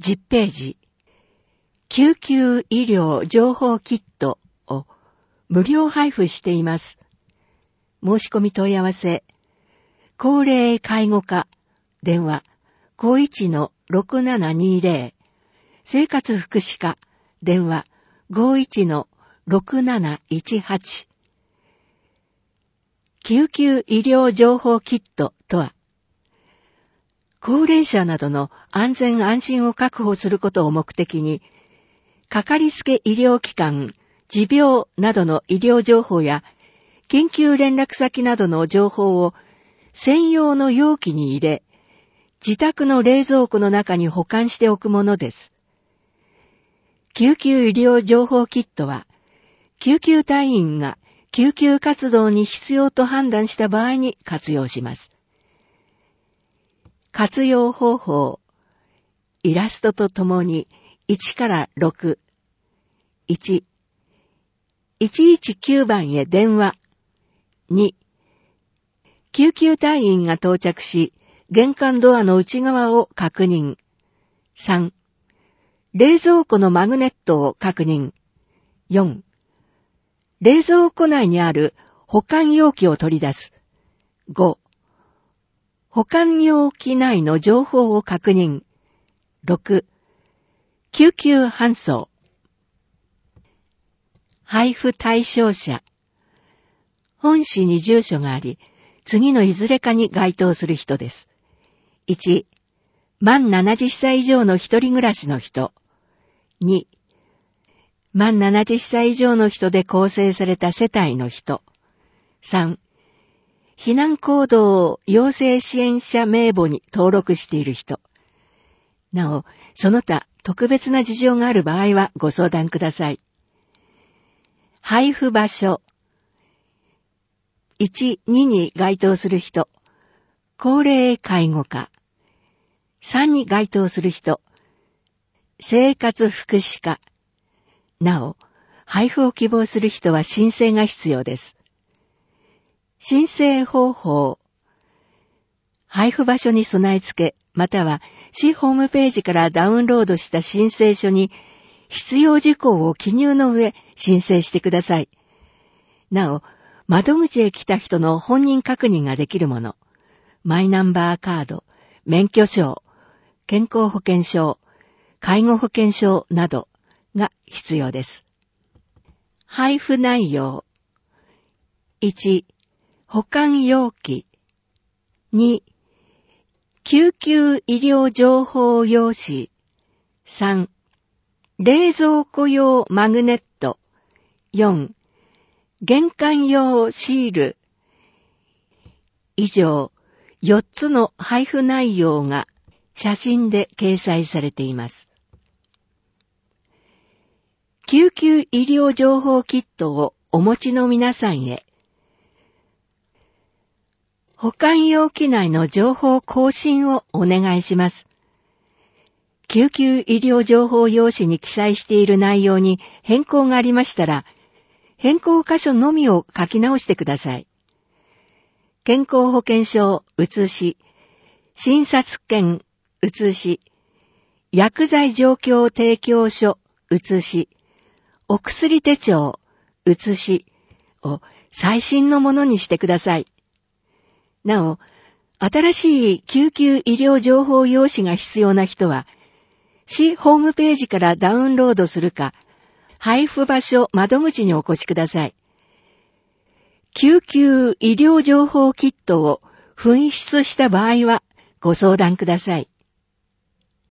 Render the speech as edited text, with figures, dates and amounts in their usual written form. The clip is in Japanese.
10ページ、救急医療情報キットを無料配布しています。申し込み問い合わせ、高齢介護課、電話 51-6720、生活福祉課、電話 51-6718。救急医療情報キットとは、高齢者などの安全安心を確保することを目的に、かかりつけ医療機関、持病などの医療情報や、緊急連絡先などの情報を専用の容器に入れ、自宅の冷蔵庫の中に保管しておくものです。救急医療情報キットは、救急隊員が救急活動に必要と判断した場合に活用します。活用方法、イラストとともに1から6、1、119番へ電話、2、救急隊員が到着し、玄関ドアの内側を確認、3、冷蔵庫のマグネットを確認、4、冷蔵庫内にある保管容器を取り出す、5、保管容器内の情報を確認。6、救急搬送。配布対象者。本誌に住所があり、次のいずれかに該当する人です。1、満70歳以上の一人暮らしの人。2、満70歳以上の人で構成された世帯の人。3、避難行動要請支援者名簿に登録している人。なお、その他特別な事情がある場合はご相談ください。配布場所。1、2に該当する人。高齢介護課。3に該当する人。生活福祉課。なお、配布を希望する人は申請が必要です。申請方法。配布場所に備え付け、または市ホームページからダウンロードした申請書に必要事項を記入の上申請してください。なお、窓口へ来た人の本人確認ができるもの、マイナンバーカード、免許証、健康保険証、介護保険証などが必要です。配布内容。1、保管容器。2、救急医療情報用紙。3、冷蔵庫用マグネット。4、玄関用シール。以上、4つの配布内容が写真で掲載されています。救急医療情報キットをお持ちの皆さんへ。保管容器内の情報更新をお願いします。救急医療情報用紙に記載している内容に変更がありましたら、変更箇所のみを書き直してください。健康保険証写し、診察券写し、薬剤状況提供書写し、お薬手帳写しを最新のものにしてください。なお、新しい救急医療情報用紙が必要な人は、市ホームページからダウンロードするか、配布場所窓口にお越しください。救急医療情報キットを紛失した場合はご相談ください。